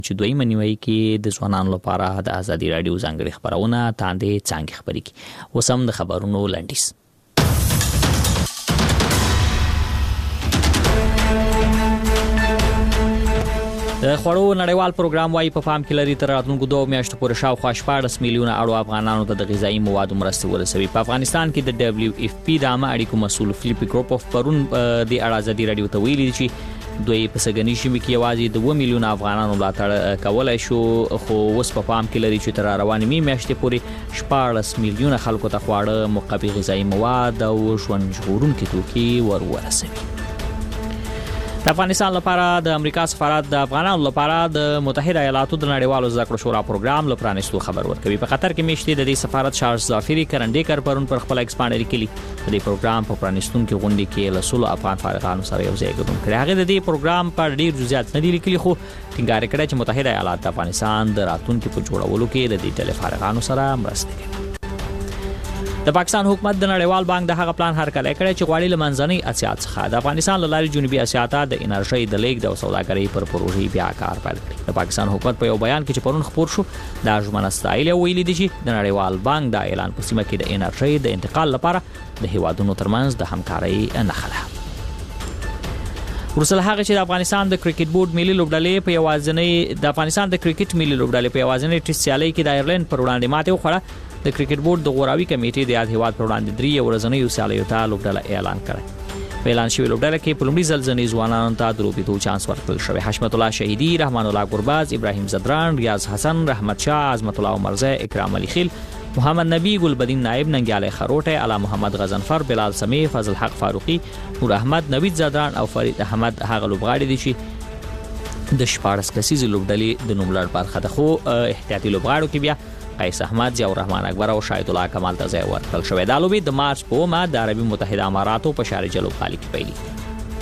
چې دویمه نیوي کې د ځوانانو لپاره د ازادي رادیو ځانګړي خبرونه تاندې څنګه خبرې کی وسم د خبرونو لنډیس. د خوړو نړیوال پروګرام وايي په فام کې لري تر راتلونکو 2 میاشتو پورې شاوخوا 14 میلیونه اړو افغانانو ته د غذایی موادو مرستې ورسوي. په افغانستان کې د WFP د عامه اړیکو مسؤل فلیپ ګروپوف پرون د ازادي رادیو ته ویلي چې دوی په سګنی شمه کې یوازې 2 میلیونه افغانانو ملاتړ کولای شو، خو اوس په فام کې لري چې تر روانې میاشتې پورې 14 میلیونه خلکو ته خواړه، مقوي غذایی مواد او ژوند ژغورونکي توکي ورسوي. د افغانستان لپاره د امریکا سفارت د افغانانو لپاره د متحده ایالاتو د نړیوالو زده کړو شورا پروګرام لپاره پرانیستو خبر ورکوي. په قطر کې میشتي د دې سفارت چارلز ظافری کرنډیکر پرون پر خپل ایکسپانډ لیکلي د دې پروګرام په پرانیستونکو غونډه کې له 16 افغان فارغانو سره یو ځای ګډون کړي. هغه د دې پروګرام په ډیر جزئیات نه دي لیکلي، خو ټینګار کړی چې متحده ایالات د افغانستان د راتلونکو په جوړولو کې د دې ډلې فارغانو سره مرسته کوي. د پاکستان حکومت د نړیوال بانک د هغه پلان هرکلی کړی چې غواړي له منځنۍ اسیا څخه د افغانستان له لارې جنوبي اسیا ته د انرژي د لیږد او سوداګرۍ پر پروژې بیا کار پیل کړی. د پاکستان حکومت په یو بیان کې چې پرون خپور شو د ژمنه ستایل ویلي دي چې د نړیوال بانک د اعلان په سیمه کې د انرژي د انتقال لپاره د هیوادونو ترمنځ د همکارۍ نښه ده. ورسره هغه چې د افغانستان د کرکټ بورډ ملي لوبډلې په یوازینۍ د افغانستان د کرکټ ملي لوبډلې په یوازینۍ ټیسټ سیالۍ کې د آیرلند پر وړاندې ماته وخوړه. د کرکټ بورډ د غوراوي کمیټې د یاد هیواد پر وړاندې 3 ورځنیو سیالیو ته لوبډله اعلان کړه. په اعلان شوی لوبډله کې په لومړي ځل ځنې ځوانانو ته د لوبېدو چانس ورکړل شوی. حشمت الله شهیدی، رحمان الله ګرباز، ابراهیم زدران، ریاض حسن، رحمت شاه، عظمت الله عمرزی، اکرام علی خیل، محمد نبی، ګلبدین نائب، ننګیالی خروټی، علا محمد غزنفر، بلال سمیع، فضل حق فاروقی، نور احمد، نوید زدران او فرید احمد هغه لوبغاړي دي چې د 14 کسیزې لوبډلې د نوملړ برخه ده. خو احتیاطي لوبغاړو کې بیا قیس احمد، ضیاء الرحمن اکبر او شاهد الله کمال ته ځای ورکړل شوی. دا لوبې د مارچ په 9 د عربي متحده اماراتو په شارجه لوبغالي کې پیلېږي.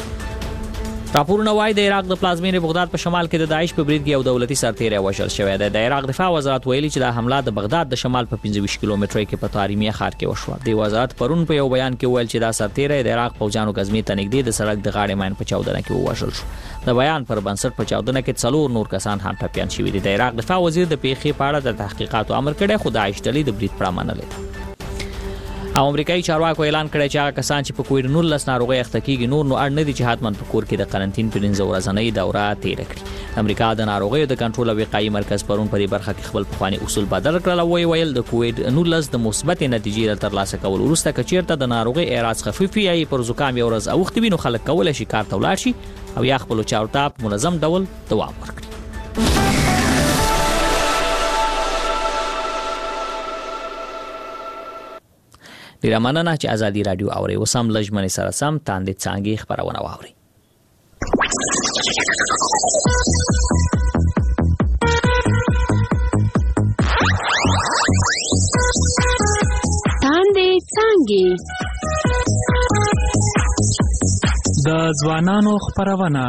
راپورونه وايي د عراق د پلازمینې بغداد په شمال کې د داعش په برید کې یو دولتي سرتیری وژل شوی دی. د عراق دفاع وزارت ویلي چې دا حمله د بغداد د شمال په 25 کیلومترۍ کې په تاریمیه ښار کې وشوه. د وزارت پرون په یو بیان کې ویل چې دا سرتیری د عراق پوځیانو غزنی ته نږدې د سړک د غاړې ماین په چاودنه کې وژل شو. د بیان پر بنسټ په چاودنه کې 4 نور کسان هم ټپیان شوي دي. د عراق دفاع وزیر د پیښې په اړه د تحقیقاتو امر کړی، خو داعش ډلې د برید پړه منلې. او امریکایي چارواکو اعلان کړی چې هغه کسان چې په کووډ-19 ناروغي اخته کیږي نور نو اړ نه دي چې حتماً په کور کې د قرنټین په 15 ورځنۍ دوره تیر کړي. امریکا د ناروغیو د کنټرول او وقایې مرکز پرون په دې برخه کې خپل پخواني اصول بدل کړل او ویل د کووډ-19 د مثبت نتیجې ترلاسه کول وروسته کچیرته د ناروغي اعراض خفیف وي پر زکام یو ورځ اوخت وي نو خلک کولای شي کار ته ولاړ شي او یا خپل چارو ته په منظم ډول دوام ورکړي. ډیره مننه چې ازادي رادیو اوري. وسم لجمنې سره سم تاندې څنګه خبرونه واوري. تاندې څنګه د ځوانانو خبرونه.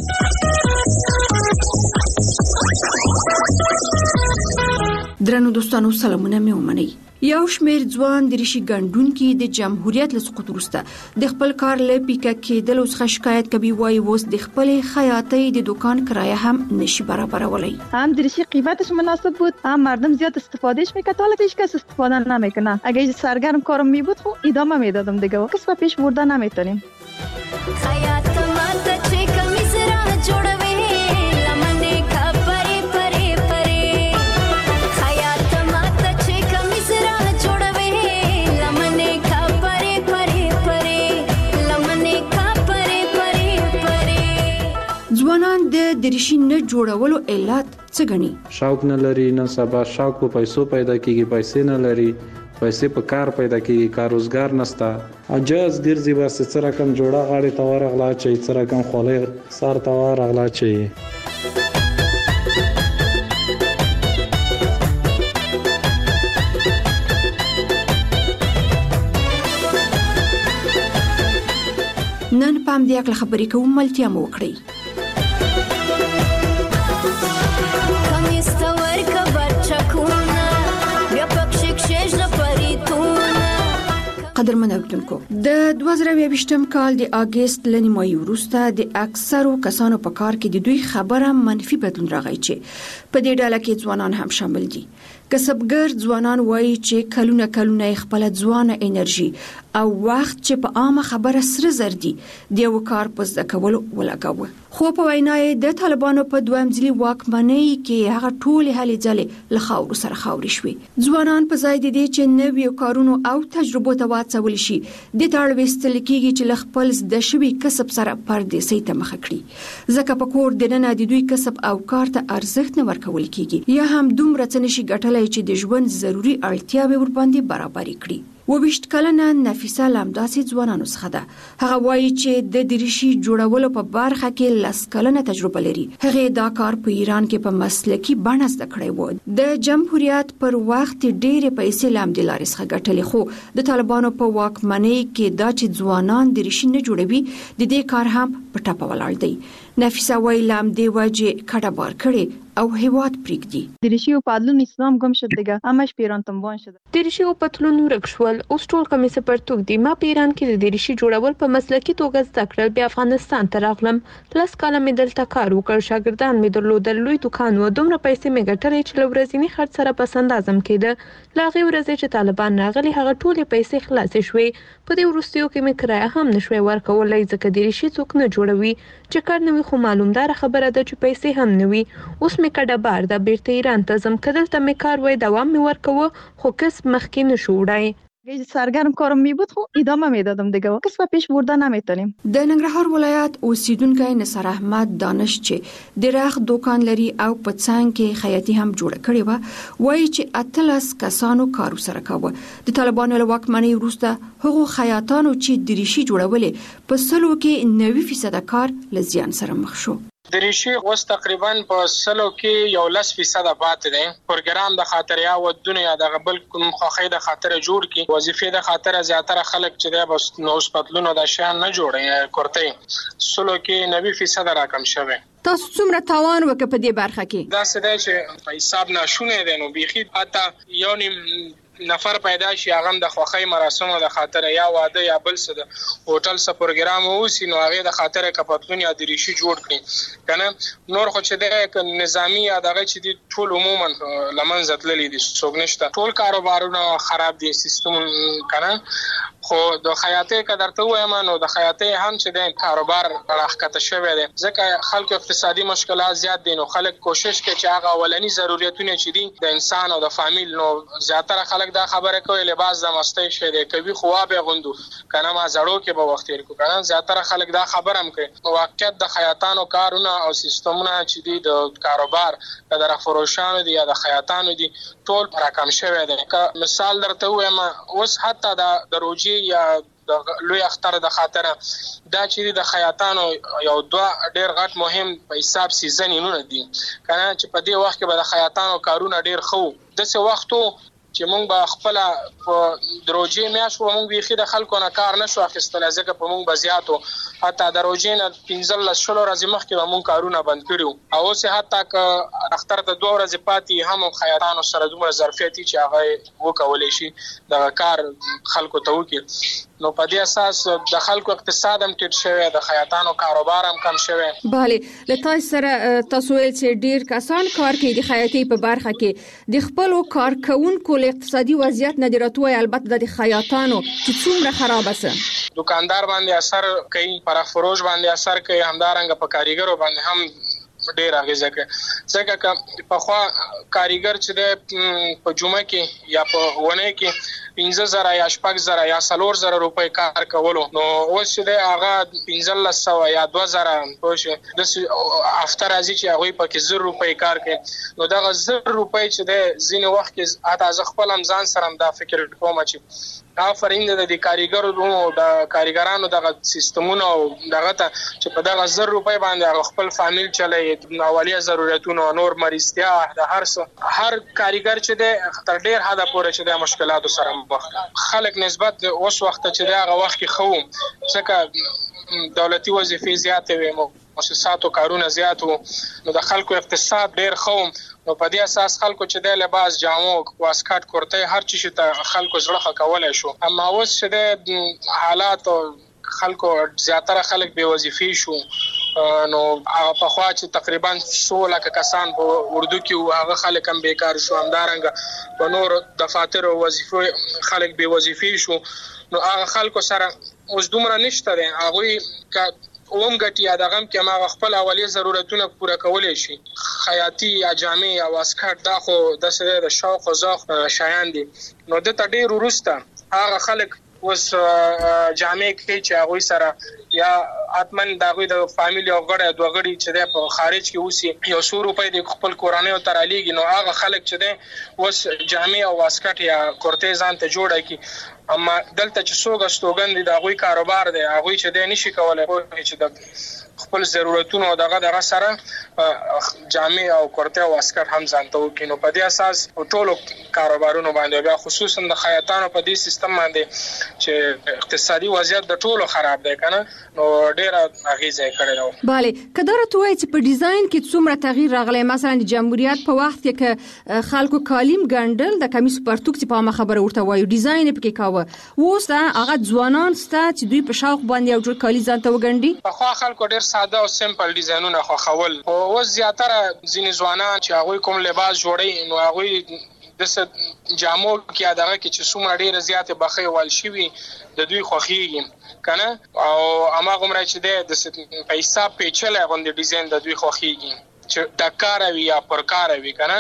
درنو دوستانو سلامونه مې ومنئ. یو شمېر ځوان د ریشي ګڼډونکي د جمهوریت له سقوط وروسته د خپل کار له پیکه کېدلو څخه شکایت کوي. وایي اوس د خپلې خیاطۍ د دکان کرایه هم نشي برابرولی. هم درشی قیمتش مناسب بود، هم مردم زیاد استفادهش میکرد. حالا که هیچ کس استفاده نمیکنه. اگه سرگرم کارم میبود خب ادامه میدادم دیگه. کس به پیش برده نمیتونیم. خیاط مات چه کمیس را جوړوي لمنه خبرې پرې پرې خیاط مات چه کمیس را جوړوي لمنه خبرې پرې پرې لمنه خبرې پرې پرې. ځوانان د دریشي نه جوړولو علت څه ګڼي؟ شوق نه لري، نه سبا شوق په پیسو پیدا کیږي، پیسې نه لري، پیسې په کار پیدا کیږي، کار روزګار نشته. اجازه ګرځي بس څه رقم جوړه غاړي توار غلا چي، څه رقم خولې سار توار غلا چي. نن پام دې اکل خبرې کوم ملتیا مو وکړي. قدرمن اوریدونکو د 2022م کال د اگست لنیمایي وروسته د اکثرو کسانو په کار کې د دوی خبره منفي بدلون راغی چې په دې ډله کې ځوانان هم شامل دي. کسبګر ځوانان وایي چې کلونه خپل ځوانه انرژي او وخت چې په عامه خبره سره زر دي د یو کار په زده کولو ولګاوه. خو په وینای د طالبانو په دویم ځلي واکمنۍ کې هغه ټولې هلې ځلې له خاورو سره خاورې شوې. ځوانان په ځای د دې چې نویو کارونو او تجربو ته واڅول شي د تاړ وستل کېږي چې له خپل د شوي کسب سره پردیسي ته مخ کړي. ځکه په کور دننه د دوی کسب او کار ته ارزښت نه ورکول کېږي یا هم دومره څه نشي ګټلای چې د ژوند ضروري اړتیاوې ورباندې برابرې کړي. 22 کلنه نفیسه لامداسي ځوانانو څخه ده. هغه وایي چې د دریشي جوړولو په برخه کې 10 کلنه تجربه لري. هغه دا کار په ایران کې په مسلکي بڼه زده کړی و. د جمهوریت پر وخت ډېرې پیسې لامدې لارې څخه ګټلې، خو د طالبانو په واکمنۍ کې دا چې ځوانان دریشي نه جوړوي د دې کار هم په ټاپه ولاړ دی. نفیسه وایي لامدې وجه کډه بار کړي او هیواد پریږدي. دریشی و پتلون اسلام گم شد دیگه، همش پیران تنبان شده. دریشی و پتلون ورک شول، اوس ټول کمیس پرتوک دی. ما په ایران کې د دریشي جوړول په مسلکي توګه زده کړل، بیا افغانستان ته راغلم. 10 کاله مې دلته کار وکړ، شاګردان مې درلودل، لوی دکان و، دومره پیسې مې ګټلې چې له ورځني خرڅ سره پس اندازم کېده. له هغې ورځې چې طالبان راغلي هغه ټولې پیسې خلاصې شوې. په دې وروستیو کې مې کرایه هم نشوی ورکولی ځکه دریشي څوک نه جوړوي. چې کار نه وي خو معلومداره خبره ده چې پیسې هم نه وي. اوس مې کډه بار ده، بیرته ایران ته ځم. که دلته مې کار وای دوام مې ورکوه، خو کسب مخکې نشو وړی. اگه سرگرم کارم می بود خب ادامه میدادم دیگه، کسب پیش برده نمیتونیم. د ننګرهار ولایت اوسیدونکو نصر احمد دانش چې د رخ دکان لري او په څنګ کې خیاطي هم جوړ کړی و، وایي چې 18 کسانو کار سره کاوه. د طالبانو له واکمنۍ وروسته هغو خیاطانو چې دریشي جوړولې په 90% کار له زیان سره مخ شو. دریشي اوس تقریبا په 100 کې 11% پاتې دی. پروګرام د خاطر یا ودونه یا د غبل کوم خوخې د خاطر جوړ کی وظیفې د خاطر زیاتره خلک چې د بس نوس پتلونو د شان نه جوړي کورته 100 کې 90% راکم شوه. تاسو څومره تاوان وکړ په دې برخه کې؟ دا څه دی چې په حساب ناشونه دي، نو بيخي اته یو نیم نفر پیدا شي هغه د خوخی مراسمو د خاطر یا واده یا بل څه د هوټل څخه پروګرام ووسی، نو هغه د خاطر کپتون یا دریشي جوړ کړي کنه. نور خو چې د نظامی یا دغه چې د ټول عموما لمنځه تللی دي، څوک نشته، ټول کاروبارونه خراب دي سیستم کنه. خو د خیاطۍ کدرته وایم نو د خیاطۍ هم چې د کاروبار راخته شوی دی ځکه خلکو اقتصادي مشکلات زیات دي. نو خلک کوشش کوي چې هغه اولنی ضرورتونه چې دي د انسان او د فامیل، نو زیاتره خلک دا خبره کوي لباس د مستی شه دی کوي خو به غوندو کنه ما زړو کې به وخت تیر کو کنه. زیاتره خلک دا خبره هم کوي. واقعیت د خیاطانو کارونه او سیستمونه چې دي د کاروبار د فروشانو دي یا د خیاطانو دي ټول راکم شوی دی. مثال درته وایم اوس حتی د روجي یا د لوی اختر د خاطر دا چې د خیاطانو یو دوه ډیر غټ مهم په حساب سیزنونه دي کنه چې په دې وخت کې به د خیاطانو کارونه ډیر خو د څه وختو چې مونږ به خپل په دروځي میاشو مونږ بيخي د خلکو نه کار نشو اخیستل ځکه په مونږ بزیاتو حتی دروځي نه 15 شلو ورځې مخکې به مونږ کارونه بند کړو او اوس حتی ک اختر ته 2 ورځې پاتې هم خیاطانو سره دومره ظرفیتي چې هغه وکولې شي د کار خلکو ته وکړي. نو په دې اساس د خلکو اقتصاد هم ټیټ شوی، د خیاطانو کاروبار هم کم شوی. bale لته سره تاسو ول چې ډیر کسان کار کوي د خیاطۍ په برخه کې د خپل کارکونکو اقتصادي وضعیت نه دراتوي، البته د خیاطانو چې څومره خراب است. دکاندار باندې اثر کوي، پر فروش باندې اثر کوي، همدارنګ په کاریګرو باندې هم ډیر اغیزه کوي ځکه چې په خوا کاریګر چې د په جمعه کې یا په ونه کې 15,000 یا 6,000 یا 4,000 روپۍ کار کولو، نو اوس چې د هغه 1,500 یا 2,000 پوه د افتر ازي چې هغه په کې 0 روپۍ کار کوي. نو دا 0 روپۍ چې د زینې وخت کې اته ځ خپل ځان سره دا فکر کوم چې آفرین د کاریګرو د کاریګرانو د سیستمونو دغه ته چې په دغه 0 روپۍ باندې خپل فامیل چلای اولیه ضرورتونو نور مریضتیا د هر کاریګر چې د تر ډیر حد پورې چې د مشکلاتو سره مخ خلک نسبت اوس وخت چې دغه وخت کې خو ځکه دولتي وظیفې زیاتې وي مؤسساتو کارونه زیات وو نو د خلکو اقتصاد ډیر خوم نو په دې اساس خلکو چې د لباس جامو واسکټ کورته هر چی ته خلکو زړه کولای شو اما اوس چې د حالات خلکو زیاتره خلک بے وظیفي شو نو په خوا چې تقریبا 16 کسان په اردو کې هغه خلک هم بیکار شو همدارنګه په نور دفاتر او وظیفو خلک بے وظیفي شو نو هغه خلکو سره اوس دومره نشته دی هغه اومګټي ادغم کې ما خپل اولیه ضرورتونه پوره کولای شي خیاطي یا جامع یا واسکټ دا خو د سره د شوق او ذوق شایان دي نو د تډیر ورسته هغه خلک اوس جامع کې چې هغه سره یا اتمن دغه د فامیلی او غړي دوه غړي چې په خارج کې اوسي یو 100 روپۍ د خپل کورانه او ترالیږي نو هغه خلک چې ده اوس جامع او واسکټ یا کورتیزان ته جوړه کی اما دلته چې څوګه ستوګند د هغه کاروبار دی هغه چې ده نشي کولای چې د خپل ضرورتونو او دغه سره جامع او کورته او واسکټ هم ځانته وکینو په دې اساس ټولو کاروبارونو باندې بیا خصوصا د خیاطانو په دې سیستم باندې چې اقتصادي وضعیت د ټولو خراب دی کنه نو ډیر اغیزه کړی نو bale کدار ته وایي چې په ډیزاین کې څومره تغییر راغلی مثلا د جمهوریت په وخت کې خلکو کالیم ګندل د کمیس پرتوک چې په ما خبره ورته وایي ډیزاین پکې کاوه ووس هغه ځوانان ستا چې دوی په شوق باندې یو جوړ کالی ځانته وګڼي په خو خلکو ډیر ساده او سمپل ډیزاینونه خو خول او زیاتره ځینې ځوانان چې هغه کوم لباس جوړي نو هغه د جامو کې دغه کې چې څومره ډیره زیاته بخي وال شي د دوی خوخيږي کنه او اما کوم را چې د پیسې پیچلې غوندي ډیزاین د دوی خوخيږي چې د کار وی یا پر کار وی کنه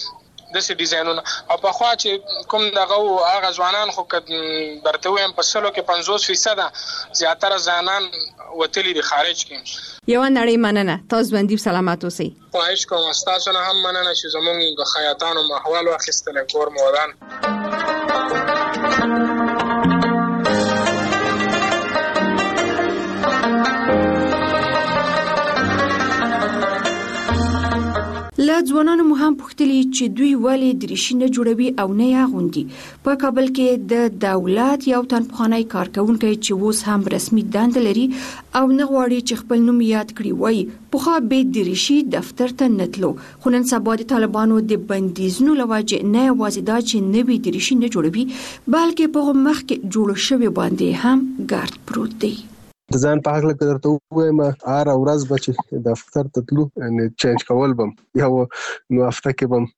د سې ډیزاینونه او په خوا چې کوم دغه هغه ځوانان خو برته ویم په سلو کې 50% زیاتره ځوانان وتلی د خارج کې یو نړۍ مننه تاسو باندې سلامات اوسئ خواهش کوم تاسو نه هم مننه چې زموږ د خیاطانو محوال واخیستل کور مودان لا ځوانانو مو هم پوښتلي چې دوی ولې دریشي نه جوړوي او نه یې اغوندي په کابل کې د دولت یو تن پخوانی کارکونکي چې اوس هم رسمي دنده لري او نه غواړي چې خپل نوم یاد کړي وایي پخوا به دریشي دفتر ته نتلو خو نن سبا د طالبانو د بندیزونو لوجه نه یوازې دا چې نوی دریشي نه جوړوي بلکې په مخ کې جوړ شوی باندې هم ګارد پروت دی د ځان په حق لکه درته وایم هر ورځ به دفتر ته تلو ان چینج کول بم یو نو هفته کې بم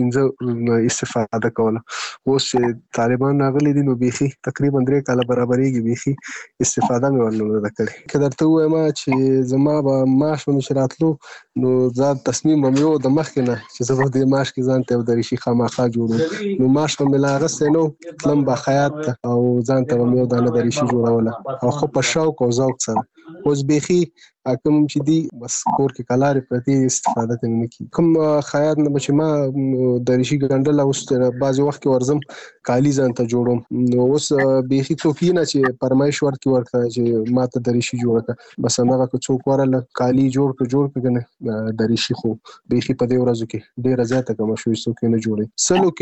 4-5 استفاده کوله اوس طالبان راغلي دي نو بيخي تقریبا 3 کاله برابرېږي بيخي استفاده مې ورنه وکړي که درته وایم چې زما به معاش ونشراتلو نو ځان تصمیم مې یو د مخ کې نه چې زه د معاش کې ځان ته د ریشي خامخا جوړم نو معاش په ملاغه نو تلم به خیاط او ځان ته مې یو دانه د ریشي جوړوله او خو په شوق او ذوق سره اوس بيخي کوم چې دی بس کور کې کلارې پرتی استفاده نه کی کوم خیاط نه بچ ما د ریشي ګندل اوس بعض وخت کې ورزم کالی ځان ته جوړم نو اوس بيخي څوک نه چې پرمایش ورکړي ورکړه چې ما ته د ریشي جوړه بس هغه څوک ورله کالی جوړ کنه د ریشي خو بيخي په دې ورځو کې ډیره زیاته کوم شوې څوک نه جوړي سلو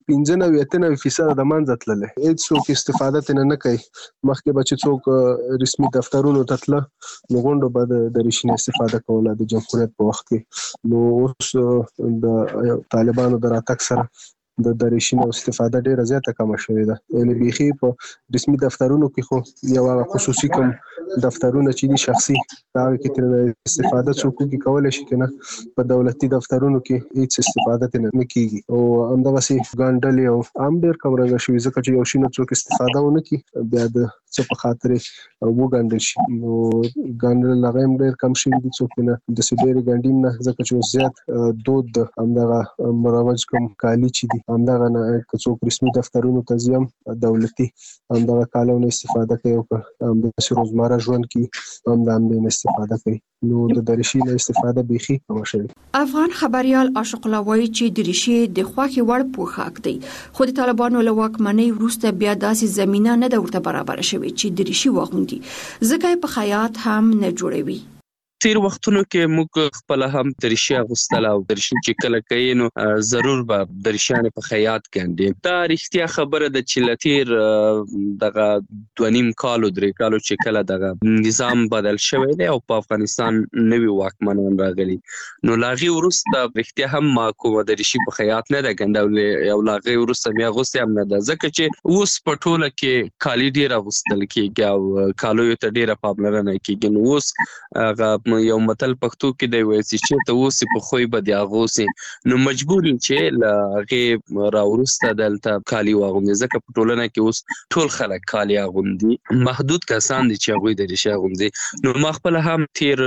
کې 95% د منځ تلله هیڅ څوک استفاده نه کوي مخکې بچ څوک رسمي دفترونو ته تل نو غونډه بعد د ریشي استفاده کوله د جمهوریت په وخت کې نو اوس د طالبانو د راتګ سره د ریشي استفاده ډیره زیاته کم شوې ده یعنی بيخي په رسمي دفترونو کې خو یو خصوصي کوم دفترونه چې دي شخصي دا کې تر استفاده څوک کولای شي کنه په دولتي دفترونو کې هیڅ استفاده نه کیږي او همدغه سي ګاندل او عام ډیر کم راغلی شوی ځکه چې یو شي نه څوک استفاده ونه کی بیا د څه په خاطر وګاندل شي نو ګاندل لغیم ډیر کم شي دي څوک نه د سیډیر ګاندیم نه ځکه چې زیات دود همدغه مروج کوم کالی چې دي همدغه نه څوک رسمي دفترونو ته ځم دولتي همدغه کالونه استفاده کوي او د روزمره ژوند کې هم د امن استفاده کوي نو د دریشي له استفاده بيخي کم شوی افغان خبريال عاشق الله وایي چې دریشي د خوخي وړ پوښاک دی خو د طالبانو له واکمنۍ وروسته بیا داسې زمينه نه د ورته برابر شوی چې دریشي واغوندي ځکه په خیاط هم نه جوړوي تیر وختونو کې موږ خپل هم درشي اغوستل او درشي چې کله کوي نو ضرور به درشانه په خیاط کېندي. دا رښتیا خبره ده چې لتیر دغه 2.5 کالو 3 کالو چې کله دغه نظام بدل شوی دی او په افغانستان نوی واکمنان راغلي نو لاغي ورسته رښتیا هم ما کومه درشي په خیاط نه ده ګنډولې او لاغي ورسته مې اغوستې هم نه ده ځکه چې اوس په ټوله کې کالي ډېر اغوستل کېږي او کالو ته ډېره پاملرنه کېږي. نو اوس هغه یو متل پښتو کې دی وایي چې ته اوس په خوی به دې اغوسې نو مجبور چې له هغې راوروسته دلته کالي واغوندي ځکه په ټولنه کې اوس ټول خلک کالي اغوندي. محدود کسان دي چې هغوی درشي اغوندي. نو ما خپله هم تیر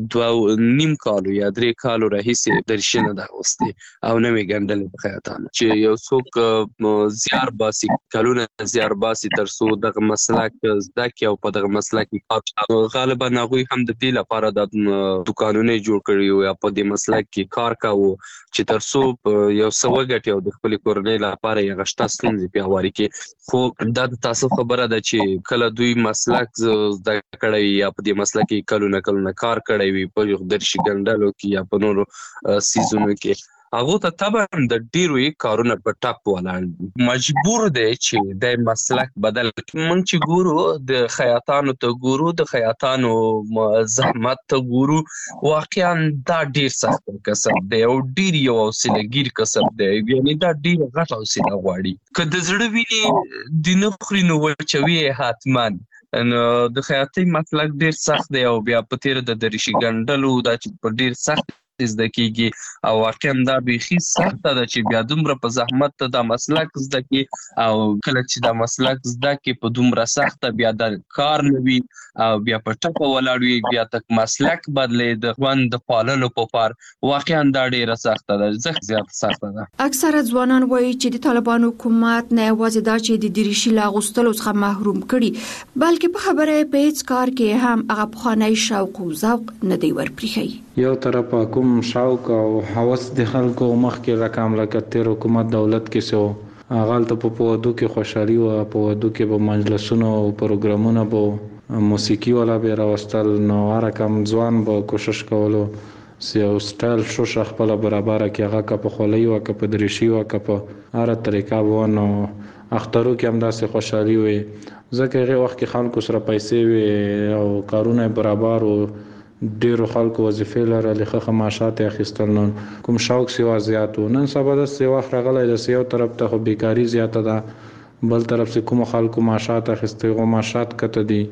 2.5 کالو یا 3 کالو راهیسې درشي نه ده اغوستې او نه مې ګنډلې په خیاطانه چې یو څوک زیار باسي کلونه زیار باسي تر څو دغه مسلک زده کړي او په دغه مسلک کې غالبا هغوی هم د دې لپاره د دوکانونه جوړ کړي یا په دې مسلک کې کار کوي چې تر څو یو څه وګټي او د خپل کورنۍ لپاره یې غشته ستونزې پیاوړې کړي. خو دا د تاسو خبره ده چې کله دوی مسلک زده کړی یا په دې مسلک کې کلونه کار کړی وي په درشي ګنډلو کې یا په نورو سیزونو کې هغه ته طبعا د ډیرو کارونه په ټاپ ولاړ مجبور دی چې د مسلک بدل مونږ چې ګورو د خیاطانو ته ګورو د خیاطانو زحمت ته ګورو واقعا دا ډیر سخت کسب دی او ډیر یو حوصله‌ګیر کسب دی یعنی دا ډیر غټ حوصله غواړي که د زړه ویني د نخري نو وچوي حتمان نو د خیاطۍ مسلک ډیر سخت دی او بیا په تیر د درشي ګنډلو دا چې په ډیر سخت زده کیږي او واقعا دا بیخي سخته ده چې بیا دومره په زحمت ته دا مسلک زده کی او کله چې دا مسلک زده کی په دومره سخته بیا د کار نه وي او بیا په ټپه ولاړ وي بیا تک مسلک بدلې د خوند پاللو په پار واقعا دا ډیره سخته ده زیات سخته ده. اکثره ځوانان وایي چې د طالبان حکومت نه یوازې دا چې د درشي لا غوستلو څخه محروم کړي بلکې په خبره په هیڅ کار کې هم هغه پخوانی شوق او ذوق نه دی ورپریښي. یو طرف کوم شوق او هوس د خلکو مخکې رقم لکه تیر حکومت دولت کې سو غلط په پودو کې خوشحالي او په ودو کې به مجلسونو او پروګرامونه به موسیقي ولا به راوستل نو رقم ځوان به کوشش کولو سیو سټایل شو خپل برابر کې هغه کا په خولي او کا په درشي او کا په هر طریقه وونه اخترو کې هم داسې خوشحالي وي ځکه هغه وخت کې خلکو سره پیسې وي او کارونه برابر او ډیرو خلکو وظیفې لرلې ښه معاشات اخیستل نو کوم شوق سیوا زیات و نن سبا د سیوا راغلی د یو طرف ته خو بیکاری زیاته ده بل طرف سے کوم خلکو معاشات اخیستي غو معاشات کته دي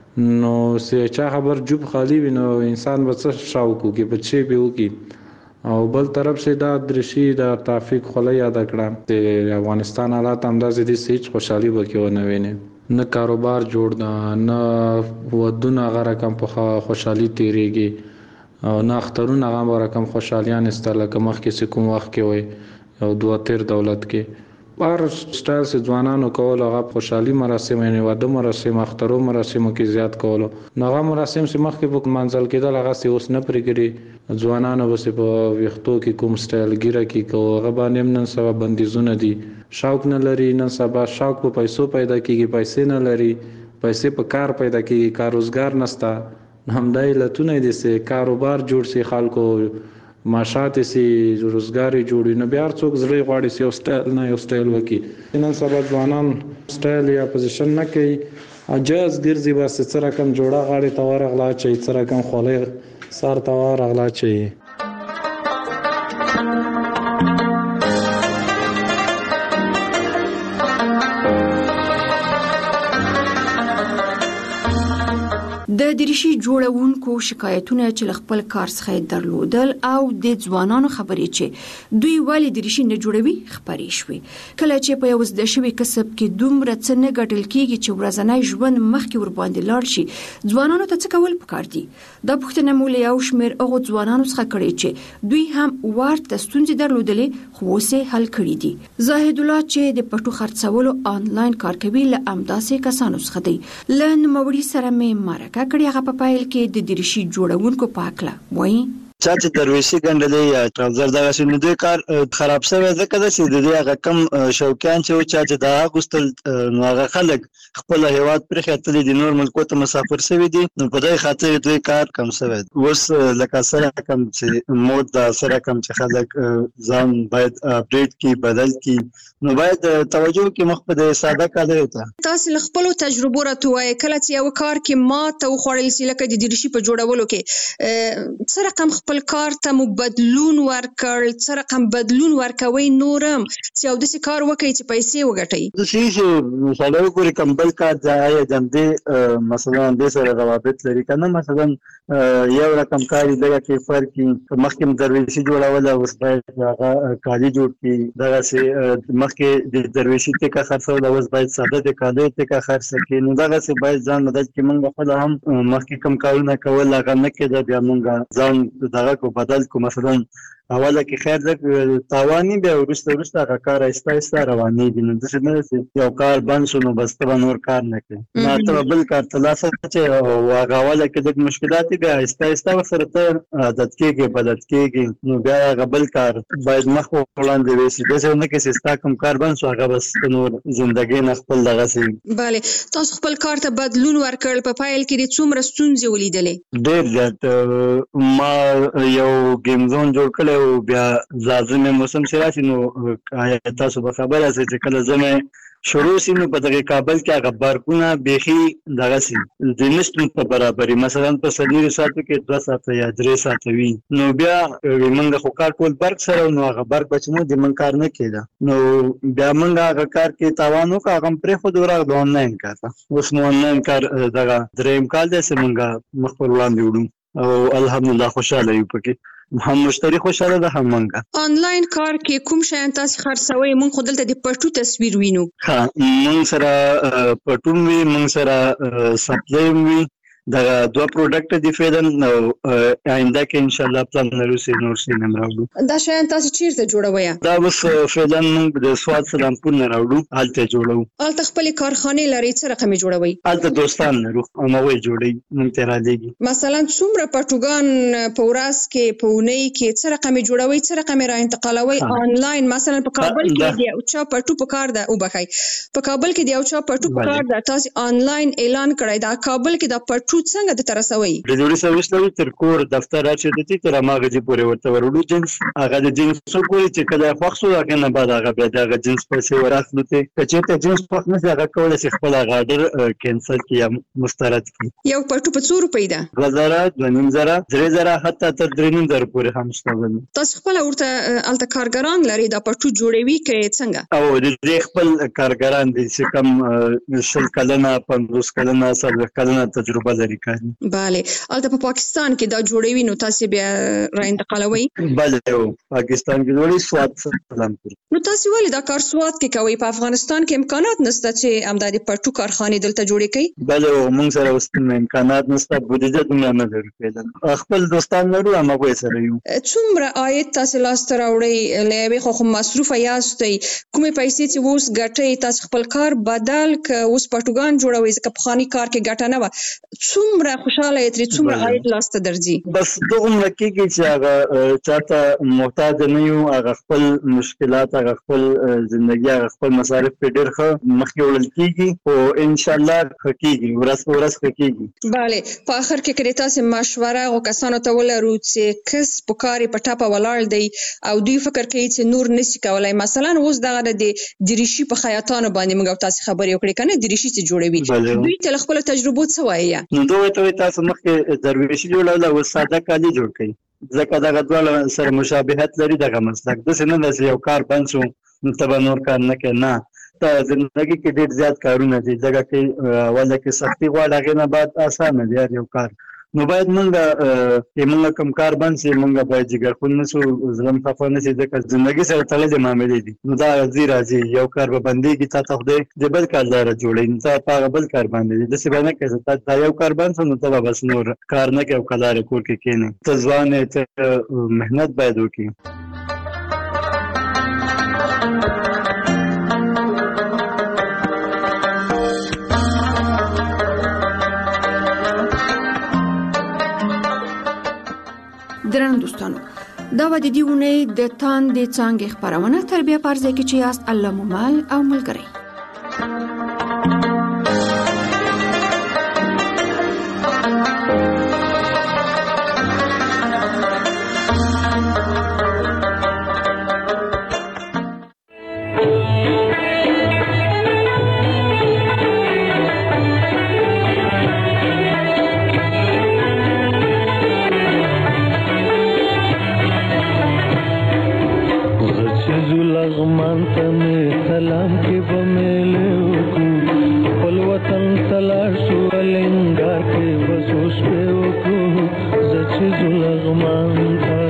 نو سې چا خبر جوب خالی وي نو انسان به څه شوق کوي بچي به وکي او بل طرف سے دا درشي دا ترافیک خله یاد کړه د افغانستان حالات اندازې دي سېچ خوشحالي وکيو نه ویني نه کاروبار جوړ ده نه ودونه هغه رقم په خوشحالي تیریږي او نه اخترونه هغه رقم خوشحالیان استله که مخکې کوم وخت کې وي او دوه تیر دولت کې بار سټایل سه ځوانانو کول هغه خوشحالي مراسم یعنی واده مراسم اخترو مراسمو کې زیات کول نو هغه مراسم چې مخکې په منځل کېدل هغه سه اوس نه پرېږي ځوانانو بس په وختو کې کوم سټایل ګیره کې کو هغه باندې نن سبا بندیزونه دي شوق نه لري نن سبا شوق په پیسو پیدا کیږي پیسې نه لري پیسې په کار پیدا کیږي کار روزګار نشته همدای لتونه دي سه کاروبار جوړ سي خلکو معاشات سي روزګار جوړي نه بیا څوک زړه غواړي سي او سټایل نه یو سټایل وکي نن سبا ځوانان سټایل یا پوزیشن نه کوي اجازه ګرځي بس سره کم جوړه غاړي تور غلا چي سره کم خولې سار تور غلا چي د درشي جوړونکو شکایتونه چې خپل کار څخه درلودل او د ځوانانو خبرې چې دوی ولې درشي نه جوړوي خبرې شوې کله چې په یو زده شوی کسب کې دومره څه نه ګټل کیږي چې ورځنی ژوند مخکې ور باندې لاړ شي ځوانانو ته څه کول پکار دي دا پوښتنه مو له یو شمېر هغو ځوانانو څخه کړې چې دوی هم ورته ستونزې درلودلې خو اوس یې حل کړي دي زاهد الله چې د پټو خرڅولو آنلاین کار کوي له همداسې کسانو څخه دی له نوموړي سره مې مرکه کړې هغه په پایل کې د درشي جوړونکو په اړه وایي چا چې درویشي ګڼلې یا ټراوزر دغه شی نو دوی کار خراب شوی ځکه ده چې د دوی هغه کم شوقیان چې چا چې دا اغوستل نو هغه خلک خپل هیواد پرې خاطرې د نور ملکو ته مسافر شوي دي نو په دې خاطر دوی کار کم شوی اوس لکه سره کم چې مود دا سره کم چې خلک ځان باید اپډیټ کی بدل کی نو باید توجه کې مخ په ساده کار ته تاسو له خپل تجربو راټوي کله چې یو کار کې ما ته خوړل سي لکه د دریشي په جوړولو کې څه رقم خپل کار ته مبدلون ورکړ څه رقم بدلون ورکوي نورم چې او د څه کار وکړي چې پیسې وګټي د شي مثلا وګوري کمبل کار ځای جمدې مثلا د سره روابط لري کنه مثلا یو رقم کاری دغه کې فرق مخکې درویشي جوړول او اوس باید هغه کالي جوړ کی دغه سي مخکې د درویشي ته کا خرڅول اوس باید ساده د کالي ته کا خرڅ کی نو دغه سي باید ځان مدد کې موږ خپل هم مخکې کم کارونه کول هغه نه کېده بیا موږ ځان دغه کو بدل کو مثلا اوله کې خیر د تاوانی به ورسته هغه کار ایسته رواني دي نو څه نه یو کار بند شو نو بس ته نور کار نه کوي نو ته بل کار تلاسه چې هغه اوله کې د مشکلات به ایسته سره ته عادت کېږي بدل کېږي نو بیا هغه بل کار باید مخ وړاندې وشي د څه نه کې سستا کوم کار بند شو هغه بس نور ژوندۍ نه خپل دغه سي bale تاسو خپل کار ته بدلون ورکړل په فایل کې د څومره ستونزې ولیدلې ډېر زیات ما یو گیم زون جوړ کړ او بیا لازمه موسم شراسي نو تاسو به خبره سي چې کله زمه شروع سي نو په دغه کابل کې هغه بارکونه بيخي دغه سي د نشټ په برابرۍ مثلا په سړي ساتو کې 2 ساعت یا 3 ساعت وي نو بیا موږ خو کار کول برک سره نو هغه برک بچنو د من کار نه کېده نو بیا موږ هغه کار کې تاوانو کا هغه پرې خو دورا د آنلاین کار اوس نو آنلاین کار دغه دریم کال د سیمنګ مخبر وړاندې وړو او الحمدلله خوشاله یو پکې هم مشتری خوشاله ده هم منګه آنلاین کار کې کوم شیان تاسو خرڅوي مونږ خو دلته د پټو تصویر وینو ها مونږ سره پټون وی مونږ سره سپلای وی دا دوه پروډکټ دي فعلا نو آینده کې ان شاء الله پلان لرو سي نور سي نم راوړو دا شیان تاسو چیرته جوړوي دا اوس فعلا موږ د سواد سلامپور نه راوړو حالته جوړو الته خپل کارخانه لري څه رقم جوړوي الته دوستان لرو اموي جوړي موږ ته را لګي مثلا څومره پټوګان په ورځ کې په اونۍ کې څه رقم جوړوي څه رقم را انتقالوي آنلاین مثلا په کابل کې دی او چا پټو په کار ده او بخای په کابل کې دی او چا پټو په کار ده تاسو آنلاین اعلان کړی دا کابل کې دا پټو څنګه د ترسوي د جوړي سرویس لري تر کور دفتر راځي د تیر ماغه جی پورې ورته ورولو جنس هغه د جنس څو چې کله خوښو هغه نه بعد هغه به د جنس پیسې وراسلو ته چې ته جنس په نه هغه کول شي خپل غاډر کینسل کیا مسترد کی یو پټو په 100 روپۍ ده 2000 3000 حتی تر 3000 پورې هم شته تاسو خپل ورته الته کارګران لري دا پټو جوړوي کې څنګه او د خپل کارګران دي چې کم شل کلنه 50 کلنه 70 کلنه تجربه لري bale البته په پاکستان کې دا جوړوي نو تاسو بیا را انتقالوي bale پاکستان کې جوړي سواد سلامپور نو تاسو ولې دا کار سواد کې کوي په افغانستان کې امکانات نشته چې امدادي پټو کارخانه دلته جوړې کړي bale موږ سره اوس امکانات نشته بودیجه دومره نه لري خپل دوستان لرو هم به سره یو څومره عاید تاسو لاسته راوړي لوي خو مصروف یاستئ کومې پیسې چې اوس ګټي تاسو خپل کار بدل ک اوس پټوګان جوړوي ځکه په خاني کار کې ګټه نه و څومره خوشاله یې ترې څومره عاید لاسته درځي بس دومره کېږي چې هغه چاته محتاج نه یو هغه خپل مشکلات هغه خپل ژوندۍ هغه خپل مصارف په ډېر ښه مخکې وړل کېږي او ان شاء الله کېږي ورځ کېږي bale په اخر کې کړي تاسو مشوره او کسانو ته ولرو چې کس په کاري په ټاپه ولاړ دی او دوی فکر کوي چې نور نشي کولای مثلا اوس دغه د دریشي په خیاطانو باندې موږ تاسو خبرې وکړې کنه دریشي چې جوړوي دوی تل خپل تجربه څه وایي نو دوی ته تاسو مخکې درویشي جوړول او ساده کالي جوړ کړئ ځکه دا غوړل سره مشابهت لري دغه مسلک د سینې د یو کار بند شو نو تبه نور کار نه کنا ته زندگی کې ډېر زیات کارونه دي ځکه کې ولا کې سختي غواړي غنه بعد اسانه دی یو کار نو باید موږ کوم کار بند شي موږ باید جګر خو نه شو ظلم خفه نه شي ځکه زندگی سره تړلې معاملې دي نو دا راځي یو کار به بنديږي تا خدای د بل کار لاره جوړې نو تا په بل کار باندې د څه باندې کې تا یو کار بند نو ته بس نور کار نه کوي کلار کور کې کینې ته ځوان ته مهنت باید وکړي درنو دا و د دې اونۍ د تاندې څانګې خپرونه تربیه پرځای کې چې یاست الله ممال او ملګری. لغمان ته مې سلام کې به مې وکړو خپل وطن ته لاړ شو الینګار کې به څو شپې وکړو زه چې ځو لغمان ته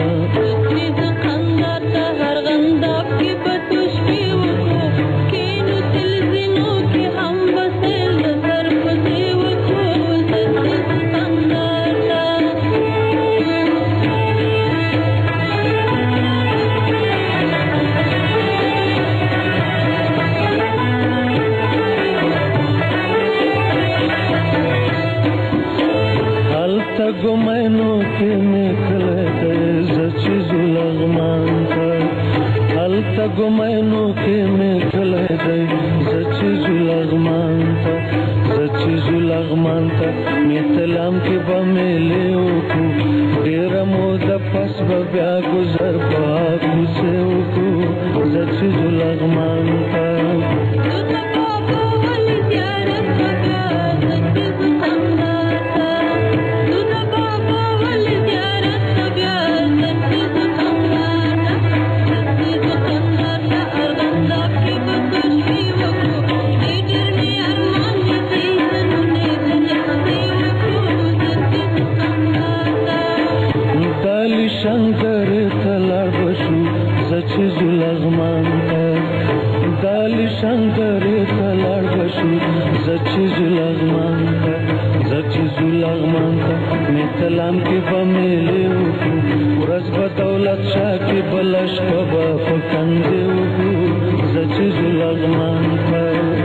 ګمینو کې مې کله دی زه چې ځو لغمان ته هلته ګمینو کې مې کله دی زه چې ځو لغمان ته زه چې ځو لغمان ته مې سلام کې به میلې وکړو ډېره موده پس به بیا ګذر په کوڅې وکړو زه چې ځو لغمان ته شنکر ته لاړ بشو زه چې ځو لغمان ته دالي شنکر ته لاړ بشو زه چې ځو لغمان ته زه چې ځو لغمان ته مې سلام کې به میلې وکړو ورځ به دولت شاه کې بله شپه به په کندې وکړو زه چې ځو لغمان ته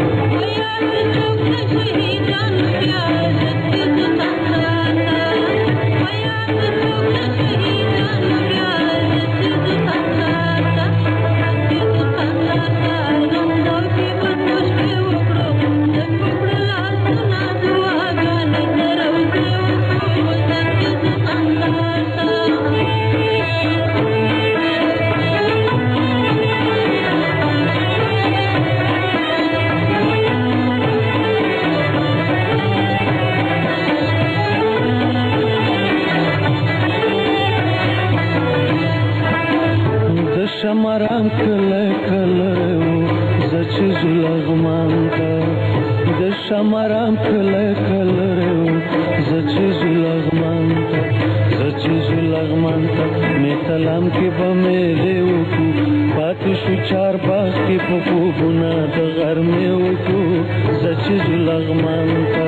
شماران کله کله زه چې ځو لغمان ته د شماران کله کله زه چې ځو لغمان ته زه چې ځو لغمان ته مې سلام کې به میلې وکړو پاتې شو چار باغ کې په خوبونه د غرمې وکړو زه چې ځو لغمان ته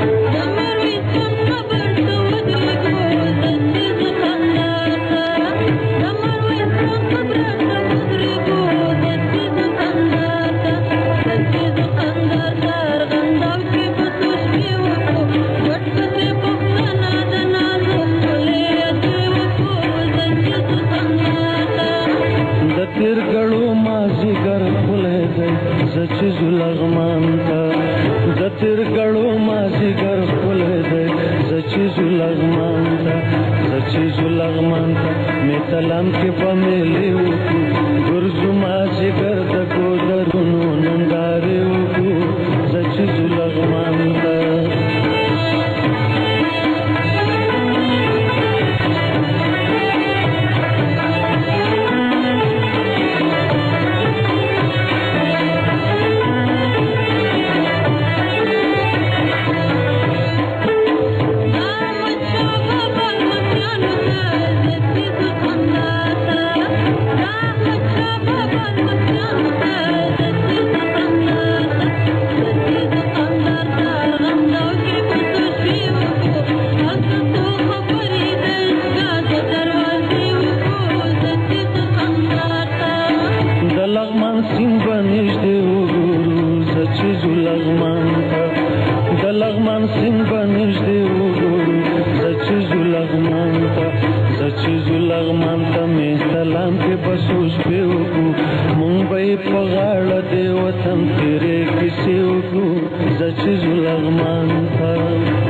زه چې ځو لغمان ته د تیرګړو مازدیګر ښکلی دی زه چې ځو لغمان ته زه چې ځو لغمان ته مې سلام کې به میلې وکړو ګرځو مازدیګر د ګودرونو نندارې وکړو زه چې ځو لغمان ته لغمان ته وکړو مونږ به په غاړه د وطن تیرې کیسې وکړو زه چې ځو لغمان ته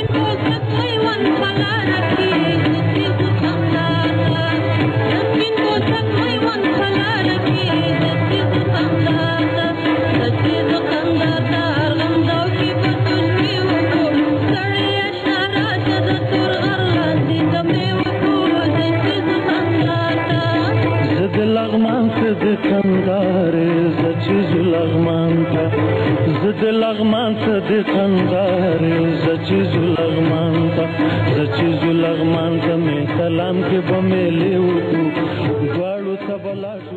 لغمان ته د کندارې زه چې ځو لغمان ته زه د لغمان ته د کندارې زه چې ځو لغمان ته زه چې ځو لغمان ته مې سلام کې به میلې وکړو دواړو ته به لاړ شو